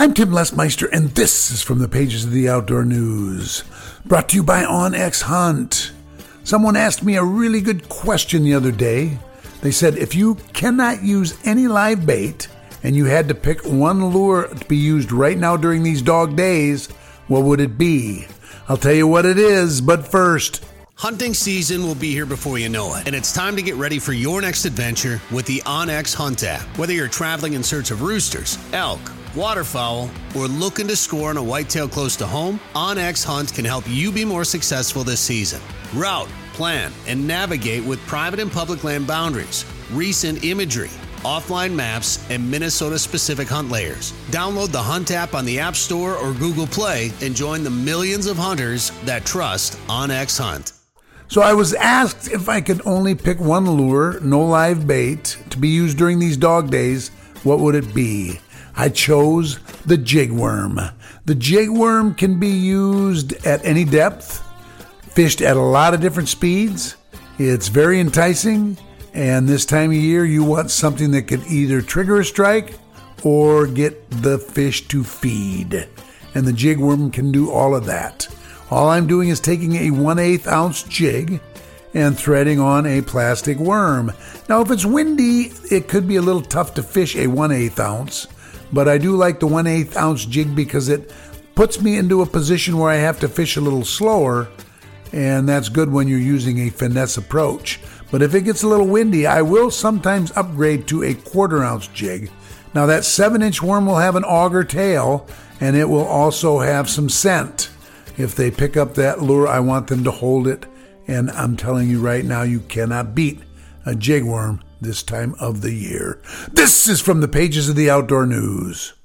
I'm Tim Lesmeister, and this is from the pages of the Outdoor News, brought to you by OnX Hunt. Someone asked me a really good question the other day. They said, if you cannot use any live bait and you had to pick one lure to be used right now during these dog days, what would it be? I'll tell you what it is, but first... Hunting season will be here before you know it, and it's time to get ready for your next adventure with the OnX Hunt app. Whether you're traveling in search of roosters, elk, waterfowl, or looking to score on a whitetail close to home, OnX Hunt can help you be more successful this season. Route, plan, and navigate with private and public land boundaries, recent imagery, offline maps, and Minnesota-specific hunt layers. Download the Hunt app on the App Store or Google Play and join the millions of hunters that trust OnX Hunt. So I was asked if I could only pick one lure, no live bait, to be used during these dog days, what would it be? I chose the jig worm. The jig worm can be used at any depth, fished at a lot of different speeds. It's very enticing, and this time of year you want something that could either trigger a strike or get the fish to feed. And the jig worm can do all of that. All I'm doing is taking a 1/8 ounce jig and threading on a plastic worm. Now, if it's windy, it could be a little tough to fish a 1/8 ounce, but I do like the 1/8 ounce jig because it puts me into a position where I have to fish a little slower, and that's good when you're using a finesse approach. But if it gets a little windy, I will sometimes upgrade to a 1/4 ounce jig. Now, that 7-inch worm will have an auger tail, and it will also have some scent. If they pick up that lure, I want them to hold it, and I'm telling you right now, you cannot beat a jig worm this time of the year. This is from the pages of the Outdoor News.